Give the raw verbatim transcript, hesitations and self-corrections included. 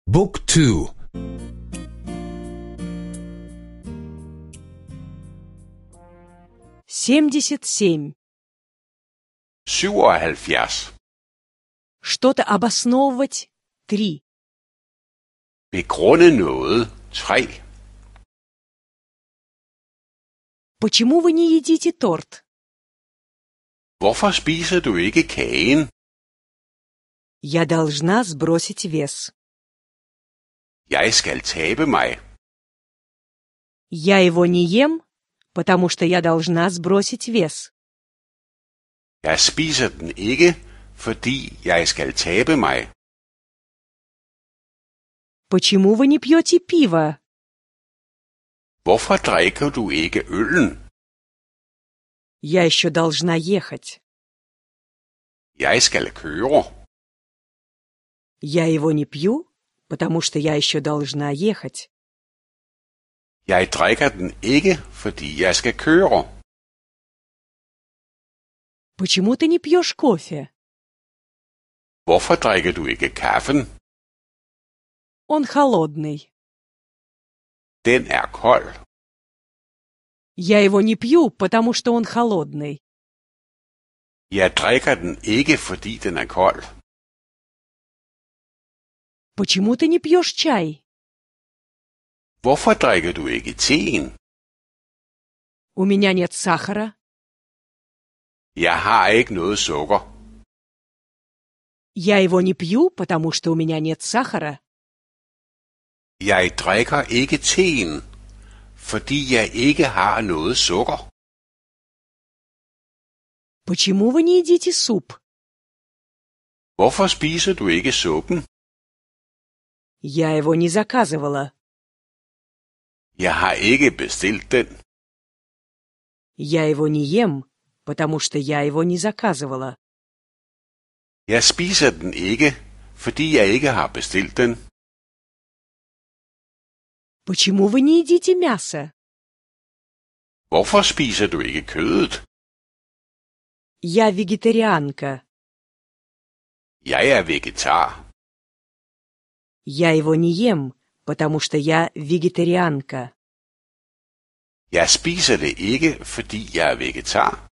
Book two. семьдесят семь. syvoghalvfjerds. Что-то обосновывать. три. Begrunde noget. tre. Почему вы не едите торт? Hvorfor spiser du ikke kagen? Я должна сбросить вес. Jeg skal tabe mig. Я его не ем, потому что я должна сбросить вес. Jeg spiser den ikke, fordi jeg skal tabe mig. Почему вы не пьете пиво? Hvorfor drikker du ikke øllen? Я еще должна ехать. Jeg skal køre. Я его не пью, потому что я еще должна ехать. Jeg drikker den ikke, fordi jeg skal køre. Почему ты не пьешь кофе? Hvorfor drikker du ikke kaffen? Он холодный. Den er kold. Я его не пью, потому что он холодный. Jeg drikker den ikke, fordi den er kold. Почему ты не пьешь чай? Hvorfor drikker du ikke teen? У меня нет сахара. Jeg har ikke noget sukker. Я его не пью, потому что у меня нет сахара. Jeg drikker ikke teen, fordi jeg ikke har noget sukker. Почему вы не едите суп? Hvorfor spiser du ikke suppen? Я его не заказывала. Jeg har ikke bestilt den. Я его не ем, потому что я его не заказывала. Jeg spiser den ikke, fordi jeg ikke har bestilt den. Почему вы не едите мясо? Hvorfor spiser du ikke kødet? Я вегетарианка. Jeg er vegetar. Я его не ем, потому что я вегетарианка. Jeg spiser det ikke, fordi jeg er vegetar.